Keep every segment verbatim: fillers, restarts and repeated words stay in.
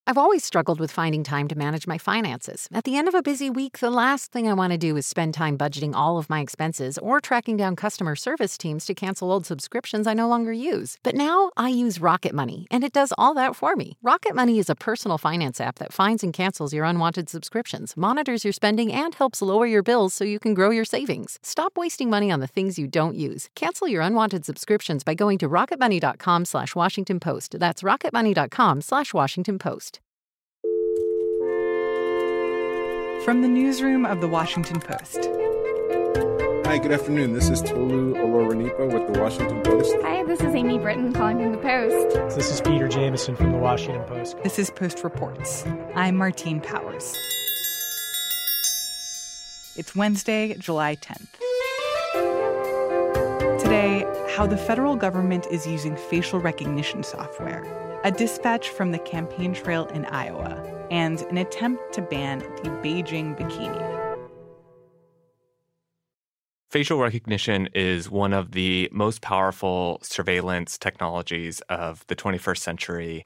I've always struggled with finding time to manage my finances. At the end of a busy week, the last thing I want to do is spend time budgeting all of my expenses or tracking down customer service teams to cancel old subscriptions I no longer use. But now I use Rocket Money, and it does all that for me. Rocket Money is a personal finance app that finds and cancels your unwanted subscriptions, monitors your spending, and helps lower your bills so you can grow your savings. Stop wasting money on the things you don't use. Cancel your unwanted subscriptions by going to rocketmoney.com slash Washington Post. That's rocketmoney.com slash Washington Post. From the newsroom of The Washington Post. Hi, good afternoon. This is Tolu Olorunipa with The Washington Post. Hi, this is Amy Britton calling from The Post. This is Peter Jameson from The Washington Post. This is Post Reports. I'm Martine Powers. It's Wednesday, July tenth. Today, how the federal government is using facial recognition software, a dispatch from the campaign trail in Iowa, and an attempt to ban the Beijing bikini. Facial recognition is one of the most powerful surveillance technologies of the twenty-first century.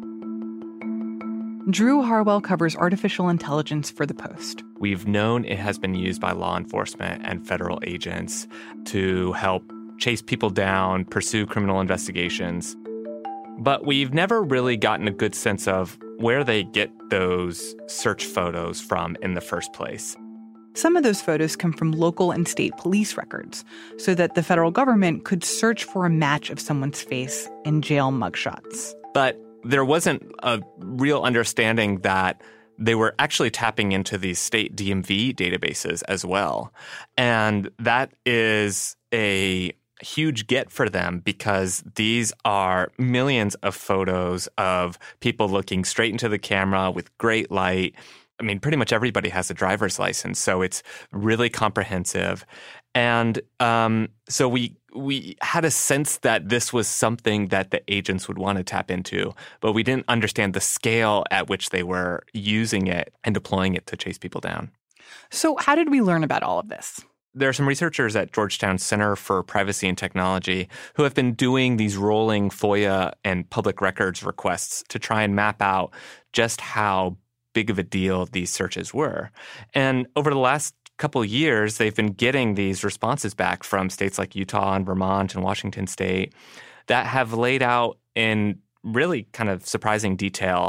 Drew Harwell covers artificial intelligence for The Post. We've known it has been used by law enforcement and federal agents to help chase people down, pursue criminal investigations. But we've never really gotten a good sense of where they get those search photos from in the first place. Some of those photos come from local and state police records so that the federal government could search for a match of someone's face in jail mugshots. But there wasn't a real understanding that they were actually tapping into these state D M V databases as well. And that is a huge get for them because these are millions of photos of people looking straight into the camera with great light. I mean, pretty much everybody has a driver's license, so it's really comprehensive. And um, so we we had a sense that this was something that the agents would want to tap into, but we didn't understand the scale at which they were using it and deploying it to chase people down. So how did we learn about all of this? There are some researchers at Georgetown Center for Privacy and Technology who have been doing these rolling FOIA and public records requests to try and map out just how big of a deal these searches were. And over the last couple of years, they've been getting these responses back from states like Utah and Vermont and Washington State that have laid out in really kind of surprising detail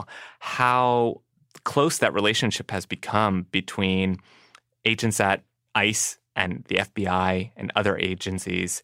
how close that relationship has become between agents at ICE and the F B I and other agencies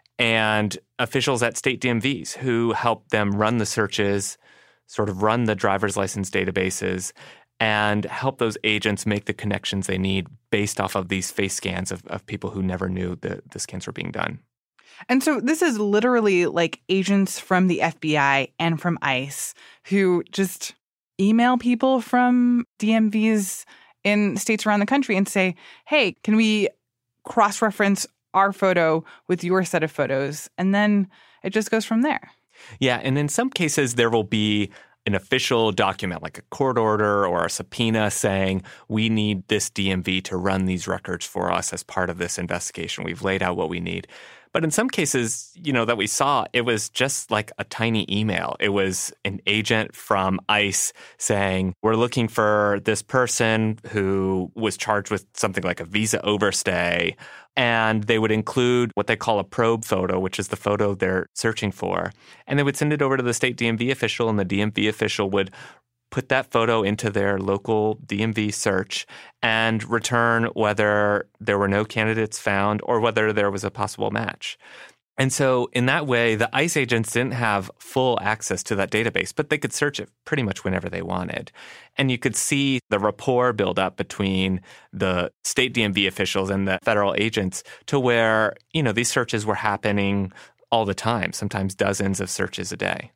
and officials at state D M Vs who help them run the searches, sort of run the driver's license databases, and help those agents make the connections they need based off of these face scans of, of people who never knew the, the scans were being done. And so this is literally like agents from the F B I and from ICE who just email people from D M Vs in states around the country and say, hey, can we cross-reference our photo with your set of photos? And then it just goes from there. Yeah, and in some cases there will be an official document like a court order or a subpoena saying we need this D M V to run these records for us as part of this investigation. We've laid out what we need. But in some cases, you know, that we saw, it was just like a tiny email. It was an agent from ICE saying, we're looking for this person who was charged with something like a visa overstay. And they would include what they call a probe photo, which is the photo they're searching for. And they would send it over to the state D M V official, and the D M V official would put that photo into their local D M V search and return whether there were no candidates found or whether there was a possible match. And so in that way, the ICE agents didn't have full access to that database, but they could search it pretty much whenever they wanted. And you could see the rapport build up between the state D M V officials and the federal agents to where, you know, these searches were happening all the time, sometimes dozens of searches a day.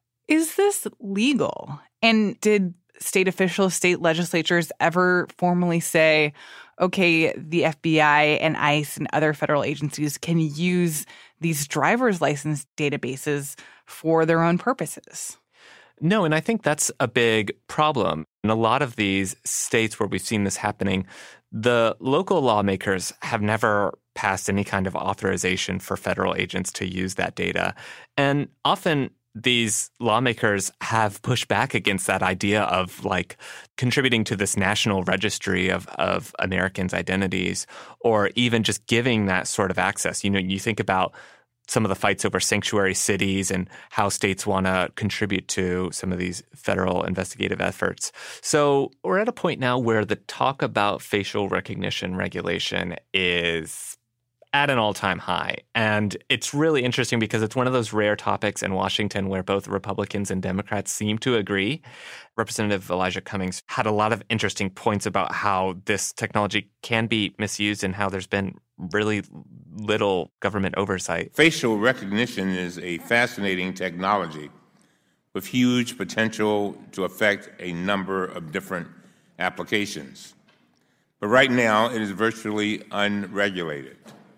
Is this legal? And did state officials, state legislatures ever formally say, okay, the F B I and ICE and other federal agencies can use these driver's license databases for their own purposes? No, and I think that's a big problem. In a lot of these states where we've seen this happening, the local lawmakers have never passed any kind of authorization for federal agents to use that data. And often these lawmakers have pushed back against that idea of like contributing to this national registry of, of Americans' identities, or even just giving that sort of access. You know, you think about some of the fights over sanctuary cities and how states want to contribute to some of these federal investigative efforts. So we're at a point now where the talk about facial recognition regulation is at an all-time high. And it's really interesting because it's one of those rare topics in Washington where both Republicans and Democrats seem to agree. Representative Elijah Cummings had a lot of interesting points about how this technology can be misused and how there's been really little government oversight. Facial recognition is a fascinating technology with huge potential to affect a number of different applications. But right now, it is virtually unregulated.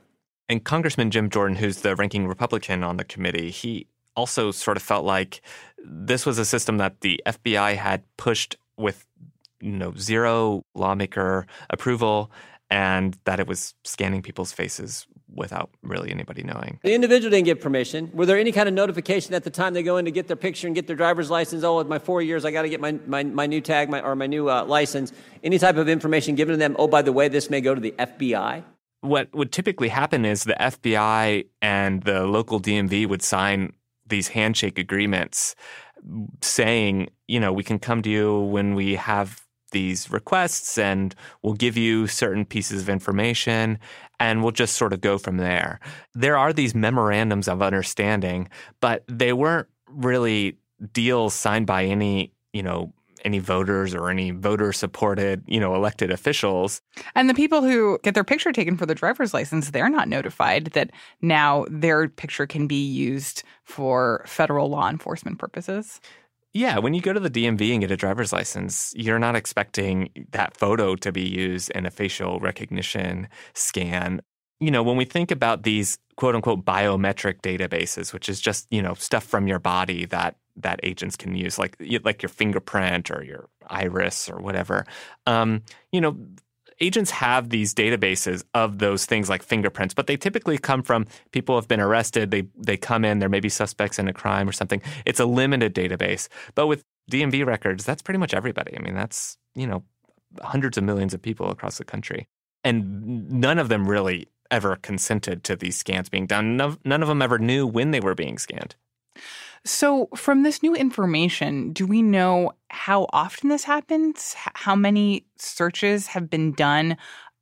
And Congressman Jim Jordan, who's the ranking Republican on the committee, he also sort of felt like this was a system that the F B I had pushed with, you know, zero lawmaker approval, and that it was scanning people's faces without really anybody knowing. The individual didn't get permission. Were there any kind of notification at the time they go in to get their picture and get their driver's license? Oh, with my four years, I got to get my, my, my new tag my, or my new uh, license. Any type of information given to them, oh, by the way, this may go to the F B I? What would typically happen is the F B I and the local D M V would sign these handshake agreements saying, you know, we can come to you when we have these requests and we'll give you certain pieces of information and we'll just sort of go from there. There are these memorandums of understanding, but they weren't really deals signed by any, you know, any voters or any voter-supported, you know, elected officials. And the people who get their picture taken for the driver's license, they're not notified that now their picture can be used for federal law enforcement purposes. Yeah, when you go to the D M V and get a driver's license, you're not expecting that photo to be used in a facial recognition scan. You know, when we think about these quote-unquote biometric databases, which is just, you know, stuff from your body that that agents can use, like like your fingerprint or your iris or whatever. Um, you know, agents have these databases of those things like fingerprints, but they typically come from people who have been arrested. They they come in, there may be suspects in a crime or something. It's a limited database. But with D M V records, that's pretty much everybody. I mean, that's, you know, hundreds of millions of people across the country. And none of them really ever consented to these scans being done. None, none of them ever knew when they were being scanned. So from this new information, do we know how often this happens? How many searches have been done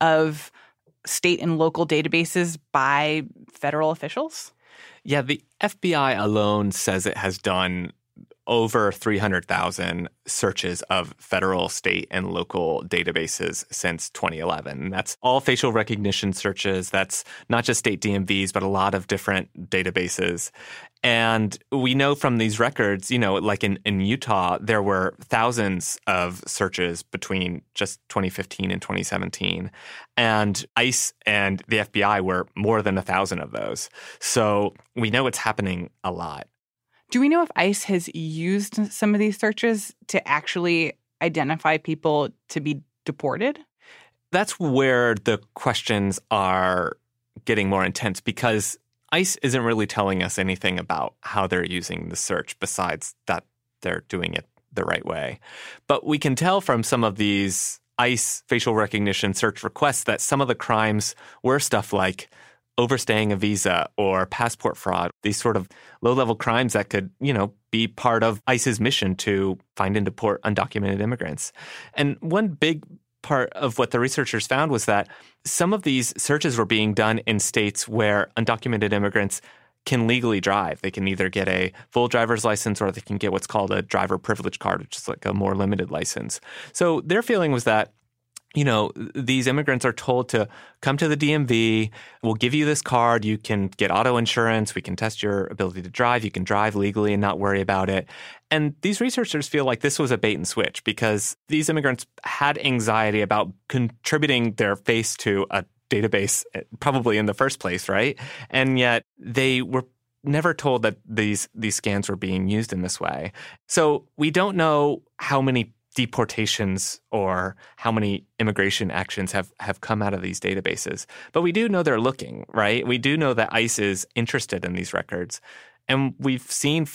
of state and local databases by federal officials? Yeah, the F B I alone says it has done over three hundred thousand searches of federal, state, and local databases since twenty eleven. And that's all facial recognition searches. That's not just state D M Vs, but a lot of different databases. And we know from these records, you know, like in, in Utah, there were thousands of searches between just twenty fifteen and twenty seventeen. And ICE and the F B I were more than a thousand of those. So we know it's happening a lot. Do we know if ICE has used some of these searches to actually identify people to be deported? That's where the questions are getting more intense, because ICE isn't really telling us anything about how they're using the search besides that they're doing it the right way. But we can tell from some of these ICE facial recognition search requests that some of the crimes were stuff like overstaying a visa or passport fraud, these sort of low-level crimes that could, you know, be part of ICE's mission to find and deport undocumented immigrants. And one big part of what the researchers found was that some of these searches were being done in states where undocumented immigrants can legally drive. They can either get a full driver's license or they can get what's called a driver privilege card, which is like a more limited license. So their feeling was that, you know, these immigrants are told to come to the D M V, we'll give you this card, you can get auto insurance, we can test your ability to drive, you can drive legally and not worry about it. And these researchers feel like this was a bait and switch because these immigrants had anxiety about contributing their face to a database probably in the first place, right? And yet they were never told that these these scans were being used in this way. So we don't know how many deportations or how many immigration actions have, have come out of these databases. But we do know they're looking, right? We do know that ICE is interested in these records. And we've seen from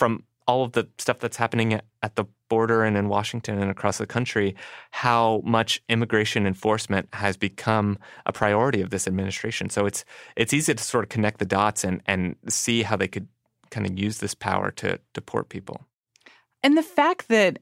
all of the stuff that's happening at, at the border and in Washington and across the country, how much immigration enforcement has become a priority of this administration. So it's it's easy to sort of connect the dots and, and see how they could kind of use this power to deport people. And the fact that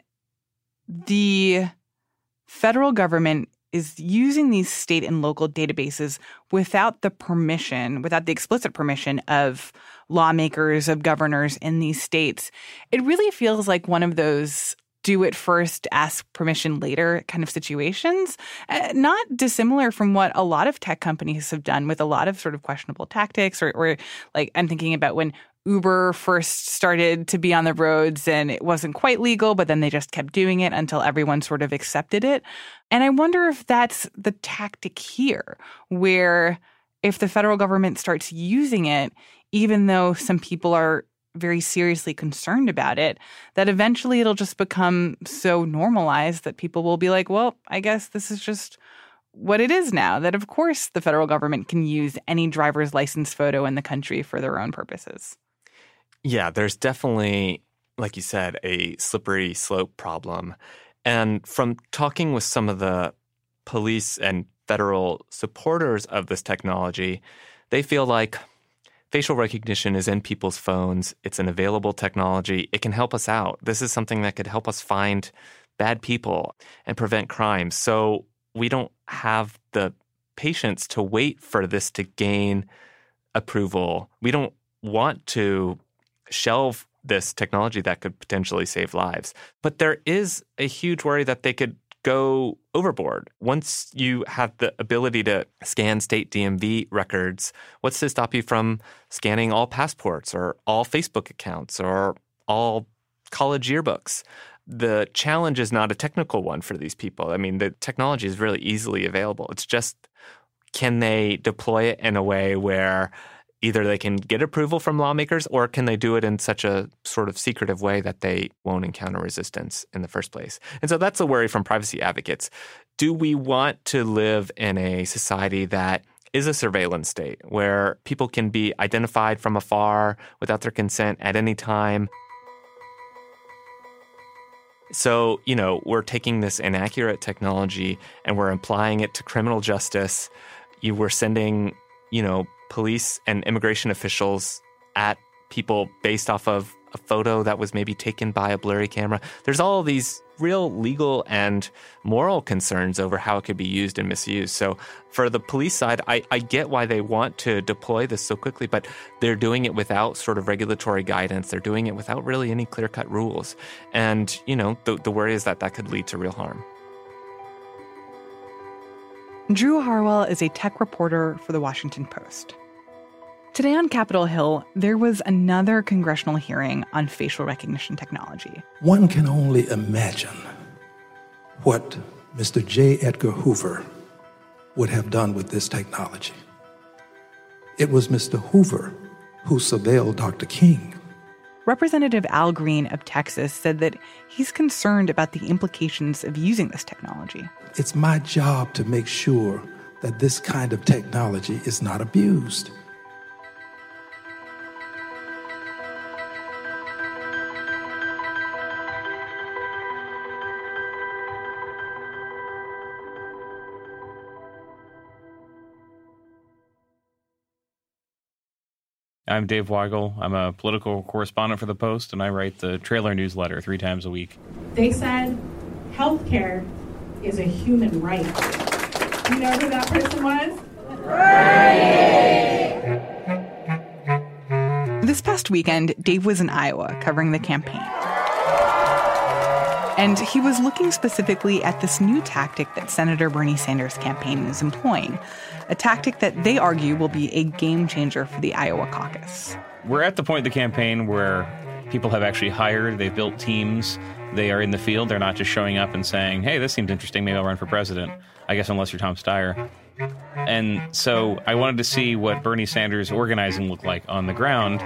the federal government is using these state and local databases without the permission, without the explicit permission of lawmakers, of governors in these states, it really feels like one of those do it first, ask permission later kind of situations, uh, not dissimilar from what a lot of tech companies have done with a lot of sort of questionable tactics, or, or like I'm thinking about when Uber first started to be on the roads and it wasn't quite legal, but then they just kept doing it until everyone sort of accepted it. And I wonder if that's the tactic here, where if the federal government starts using it, even though some people are very seriously concerned about it, that eventually it'll just become so normalized that people will be like, well, I guess this is just what it is now, that of course the federal government can use any driver's license photo in the country for their own purposes. Yeah, there's definitely, like you said, a slippery slope problem. And from talking with some of the police and federal supporters of this technology, they feel like facial recognition is in people's phones. It's an available technology. It can help us out. This is something that could help us find bad people and prevent crimes. So we don't have the patience to wait for this to gain approval. We don't want to shelve this technology that could potentially save lives. But there is a huge worry that they could go overboard. Once you have the ability to scan state D M V records, what's to stop you from scanning all passports or all Facebook accounts or all college yearbooks? The challenge is not a technical one for these people. I mean, the technology is really easily available. It's just, can they deploy it in a way where either they can get approval from lawmakers, or can they do it in such a sort of secretive way that they won't encounter resistance in the first place? And so that's a worry from privacy advocates. Do we want to live in a society that is a surveillance state, where people can be identified from afar without their consent at any time? So, you know, we're taking this inaccurate technology and we're applying it to criminal justice. You were sending, you know, police and immigration officials at people based off of a photo that was maybe taken by a blurry camera. There's all these real legal and moral concerns over how it could be used and misused. So for the police side, I, I get why they want to deploy this so quickly, but they're doing it without sort of regulatory guidance. They're doing it without really any clear-cut rules. And, you know, the, the worry is that that could lead to real harm. Drew Harwell is a tech reporter for The Washington Post. Today on Capitol Hill, there was another congressional hearing on facial recognition technology. One can only imagine what Mister J. Edgar Hoover would have done with this technology. It was Mister Hoover who surveilled Doctor King. Representative Al Green of Texas said that he's concerned about the implications of using this technology. It's my job to make sure that this kind of technology is not abused. I'm Dave Weigel. I'm a political correspondent for The Post, and I write the trailer newsletter three times a week. They said healthcare is a human right. You know who that person was? Right. This past weekend, Dave was in Iowa covering the campaign. And he was looking specifically at this new tactic that Senator Bernie Sanders' campaign is employing, a tactic that they argue will be a game changer for the Iowa caucus. We're at the point of the campaign where people have actually hired, they've built teams, they are in the field, they're not just showing up and saying, hey, this seems interesting, maybe I'll run for president. I guess unless you're Tom Steyer. And so I wanted to see what Bernie Sanders' organizing looked like on the ground.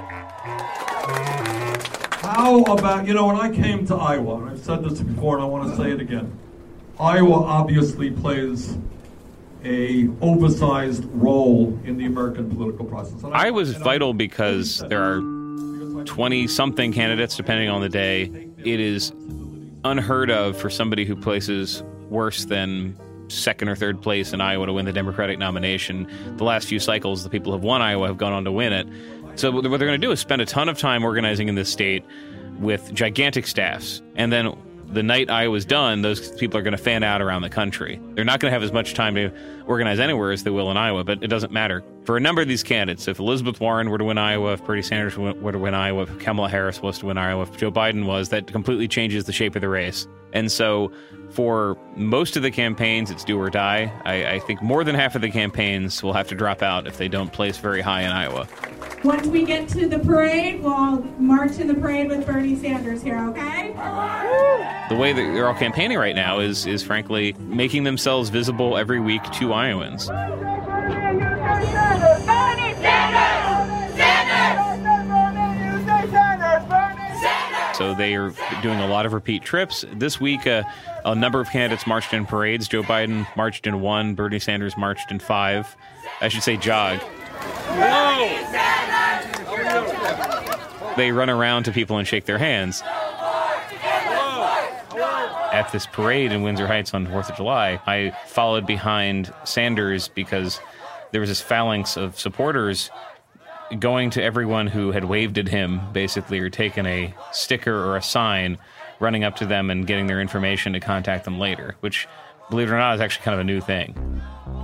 How about, you know, when I came to Iowa, and I've said this before and I want to say it again, Iowa obviously plays a oversized role in the American political process. And I was vital because there are twenty-something candidates, depending on the day. It is unheard of for somebody who places worse than second or third place in Iowa to win the Democratic nomination. The last few cycles, the people who have won Iowa have gone on to win it. So what they're going to do is spend a ton of time organizing in this state with gigantic staffs. And then the night Iowa's done, those people are going to fan out around the country. They're not going to have as much time to organize anywhere as they will in Iowa, but it doesn't matter. For a number of these candidates, if Elizabeth Warren were to win Iowa, if Bernie Sanders were to win Iowa, if Kamala Harris was to win Iowa, if Joe Biden was, that completely changes the shape of the race. And so for most of the campaigns, it's do or die. I, I think more than half of the campaigns will have to drop out if they don't place very high in Iowa. Once we get to the parade, we'll all march in the parade with Bernie Sanders here, okay? The way that they're all campaigning right now is, is frankly, making themselves visible every week to Iowans. So they are doing a lot of repeat trips. This week, uh, a number of candidates marched in parades. Joe Biden marched in one. Bernie Sanders marched in five. I should say jog. They run around to people and shake their hands. At this parade in Windsor Heights on the fourth of July, I followed behind Sanders because there was this phalanx of supporters going to everyone who had waved at him, basically, or taken a sticker or a sign, running up to them and getting their information to contact them later, which, believe it or not, is actually kind of a new thing.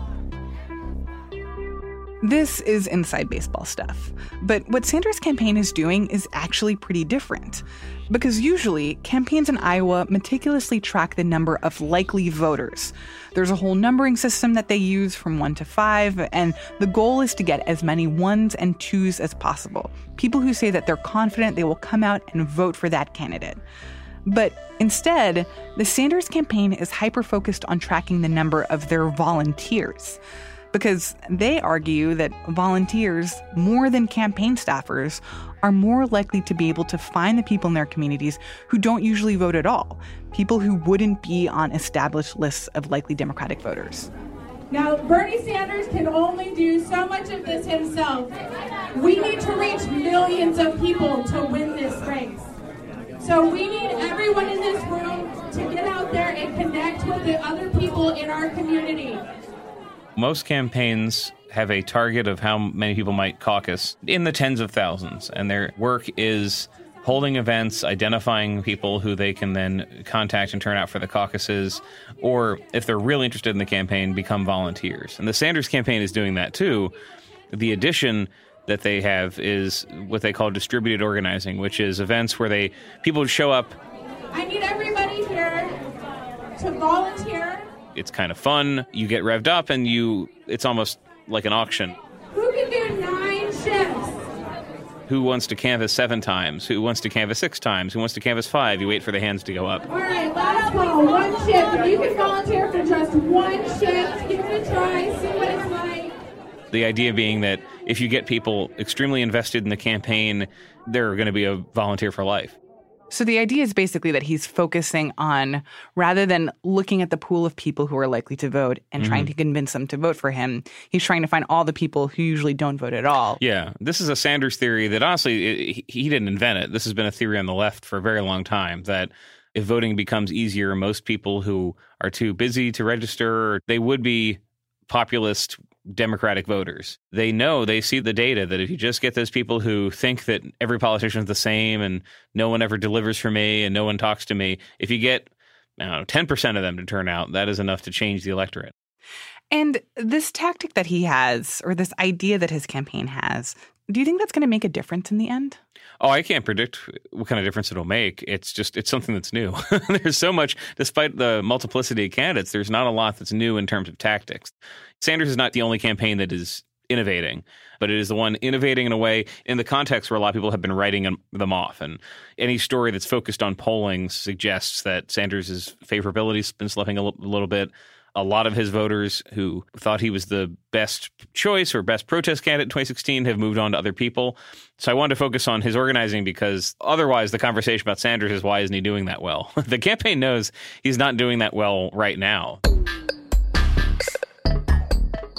This is inside baseball stuff. But what Sanders' campaign is doing is actually pretty different. Because usually, campaigns in Iowa meticulously track the number of likely voters. There's a whole numbering system that they use from one to five, and the goal is to get as many ones and twos as possible. People who say that they're confident they will come out and vote for that candidate. But instead, the Sanders campaign is hyper-focused on tracking the number of their volunteers. Because they argue that volunteers, more than campaign staffers, are more likely to be able to find the people in their communities who don't usually vote at all, people who wouldn't be on established lists of likely Democratic voters. Now, Bernie Sanders can only do so much of this himself. We need to reach millions of people to win this race. So we need everyone in this room to get out there and connect with the other people in our community. Most campaigns have a target of how many people might caucus in the tens of thousands, and their work is holding events, identifying people who they can then contact and turn out for the caucuses, or if they're really interested in the campaign, become volunteers. And the Sanders campaign is doing that too. The addition that they have is what they call distributed organizing, which is events where they people show up. I need everybody here to volunteer. It's kind of fun. You get revved up, and you it's almost like an auction. Who can do nine shifts? Who wants to canvass seven times? Who wants to canvass six times? Who wants to canvass five? You wait for the hands to go up. All right, last call, one shift. If you can volunteer for just one shift, give it a try, see what it's like. The idea being that if you get people extremely invested in the campaign, they're going to be a volunteer for life. So the idea is basically that he's focusing on, rather than looking at the pool of people who are likely to vote and mm-hmm. trying to convince them to vote for him, he's trying to find all the people who usually don't vote at all. Yeah, this is a Sanders theory that honestly, it, he didn't invent it. This has been a theory on the left for a very long time, that if voting becomes easier, most people who are too busy to register, they would be populist Democratic voters. They know, they see the data that if you just get those people who think that every politician is the same and no one ever delivers for me and no one talks to me, if you get, I don't know, ten percent of them to turn out, that is enough to change the electorate. And this tactic that he has, or this idea that his campaign has, do you think that's going to make a difference in the end? Oh, I can't predict what kind of difference it'll make. It's just, it's something that's new. There's so much, despite the multiplicity of candidates, there's not a lot that's new in terms of tactics. Sanders is not the only campaign that is innovating, but it is the one innovating in a way in the context where a lot of people have been writing them off. And any story that's focused on polling suggests that Sanders' favorability has been slipping a little bit. A lot of his voters who thought he was the best choice or best protest candidate in twenty sixteen have moved on to other people. So I wanted to focus on his organizing because otherwise the conversation about Sanders is why isn't he doing that well? The campaign knows he's not doing that well right now.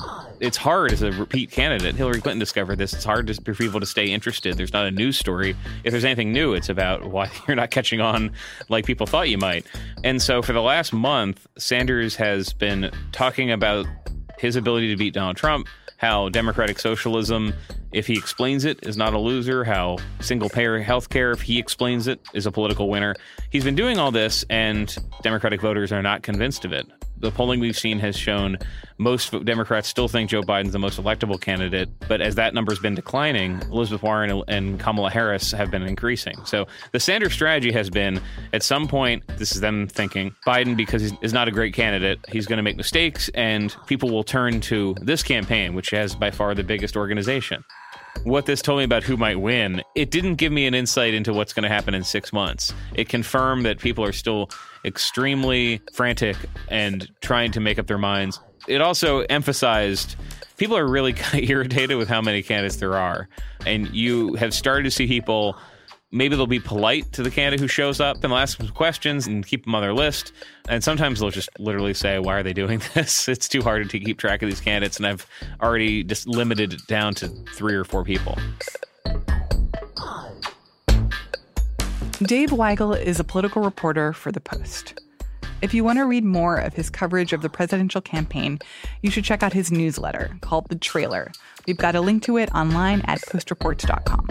it's hard as a repeat candidate. Hillary Clinton discovered this. It's hard to, for people to stay interested. There's not a news story. If there's anything new, it's about why you're not catching on like people thought you might. And so for the last month, Sanders has been talking about his ability to beat Donald Trump, how democratic socialism, if he explains it, is not a loser, how single-payer health care, if he explains it, is a political winner. He's been doing all this, and Democratic voters are not convinced of it. The polling we've seen has shown most Democrats still think Joe Biden's the most electable candidate, but as that number's been declining, Elizabeth Warren and Kamala Harris have been increasing. So the Sanders strategy has been, at some point, this is them thinking, Biden, because he's not a great candidate, he's going to make mistakes, and people will turn to this campaign, which has by far the biggest organization. What this told me about who might win, it didn't give me an insight into what's going to happen in six months. It confirmed that people are still extremely frantic and trying to make up their minds. It also emphasized people are really kind of irritated with how many candidates there are. And you have started to see people, maybe they'll be polite to the candidate who shows up and they'll ask them questions and keep them on their list. And sometimes they'll just literally say, why are they doing this? It's too hard to keep track of these candidates. And I've already just limited it down to three or four people. Dave Weigel is a political reporter for The Post. If you want to read more of his coverage of the presidential campaign, you should check out his newsletter called The Trailer. We've got a link to it online at post reports dot com.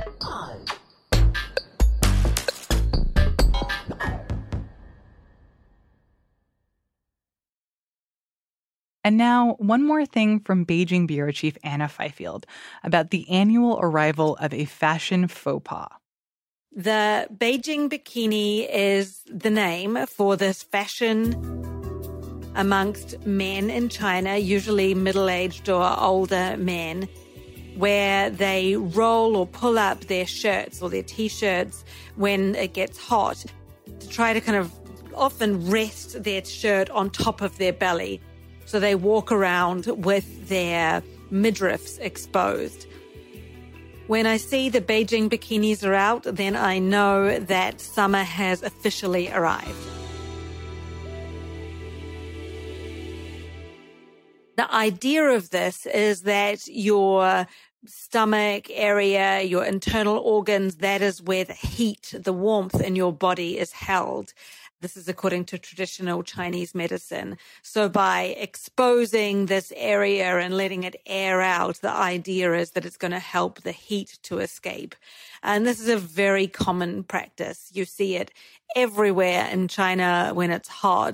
And now, one more thing from Beijing bureau chief Anna Fifield about the annual arrival of a fashion faux pas. The Beijing bikini is the name for this fashion amongst men in China, usually middle-aged or older men, where they roll or pull up their shirts or their T-shirts when it gets hot to try to kind of often rest their shirt on top of their belly. So they walk around with their midriffs exposed. When I see the Beijing bikinis are out, then I know that summer has officially arrived. The idea of this is that your stomach area, your internal organs, that is where the heat, the warmth in your body is held. This is according to traditional Chinese medicine. So by exposing this area and letting it air out, the idea is that it's going to help the heat to escape. And this is a very common practice. You see it everywhere in China when it's hot.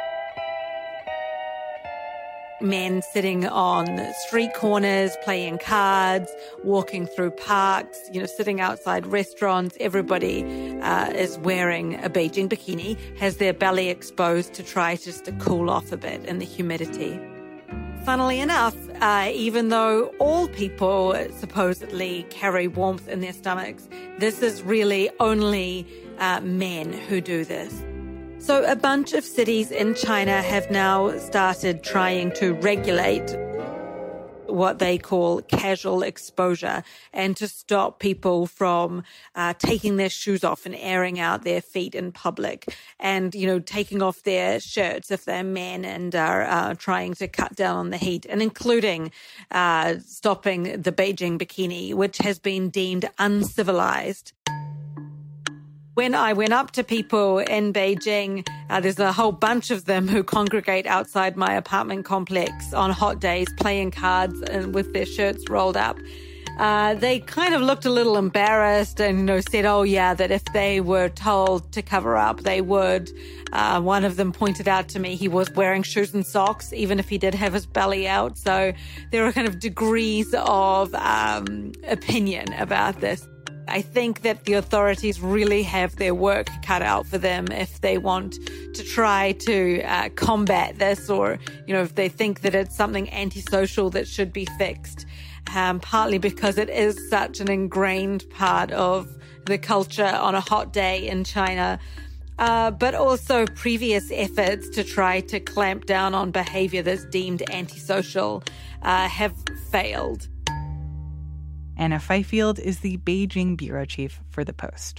Men sitting on street corners, playing cards, walking through parks, you know, sitting outside restaurants. Everybody uh, is wearing a Beijing bikini, has their belly exposed to try just to cool off a bit in the humidity. Funnily enough, uh, even though all people supposedly carry warmth in their stomachs, this is really only uh, men who do this. So a bunch of cities in China have now started trying to regulate what they call casual exposure and to stop people from uh, taking their shoes off and airing out their feet in public and, you know, taking off their shirts if they're men and are uh, trying to cut down on the heat, and including uh, stopping the Beijing bikini, which has been deemed uncivilized. When I went up to people in Beijing, uh, there's a whole bunch of them who congregate outside my apartment complex on hot days playing cards and with their shirts rolled up. Uh, they kind of looked a little embarrassed and, you know, said, oh, yeah, that if they were told to cover up, they would. Uh, one of them pointed out to me he was wearing shoes and socks, even if he did have his belly out. So there are kind of degrees of um, opinion about this. I think that the authorities really have their work cut out for them if they want to try to uh, combat this, or, you know, if they think that it's something antisocial that should be fixed, um, partly because it is such an ingrained part of the culture on a hot day in China, uh, but also previous efforts to try to clamp down on behavior that's deemed antisocial uh, have failed. Anna Fifield is the Beijing bureau chief for The Post.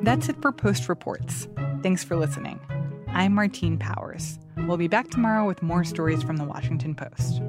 That's it for Post Reports. Thanks for listening. I'm Martine Powers. We'll be back tomorrow with more stories from the Washington Post.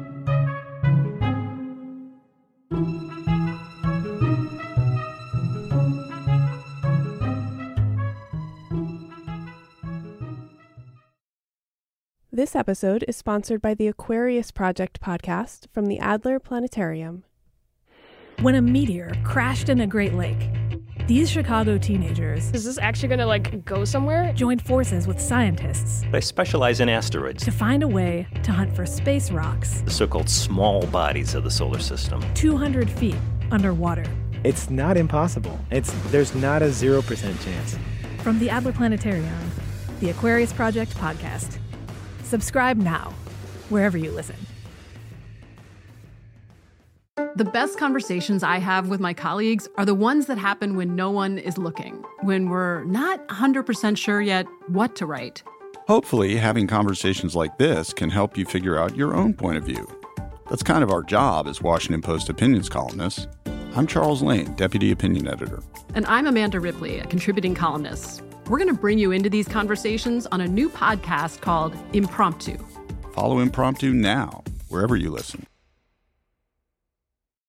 This episode is sponsored by the Aquarius Project podcast from the Adler Planetarium. When a meteor crashed in a Great Lake, these Chicago teenagers... Is this actually going to, like, go somewhere? ...joined forces with scientists. They specialize in asteroids. ...to find a way to hunt for space rocks. The so-called small bodies of the solar system. two hundred feet underwater. It's not impossible. It's There's not a zero percent chance. From the Adler Planetarium, the Aquarius Project podcast. Subscribe now, wherever you listen. The best conversations I have with my colleagues are the ones that happen when no one is looking, when we're not one hundred percent sure yet what to write. Hopefully, having conversations like this can help you figure out your own point of view. That's kind of our job as Washington Post opinions columnists. I'm Charles Lane, Deputy Opinion Editor. And I'm Amanda Ripley, a contributing columnist. We're going to bring you into these conversations on a new podcast called Impromptu. Follow Impromptu now, wherever you listen.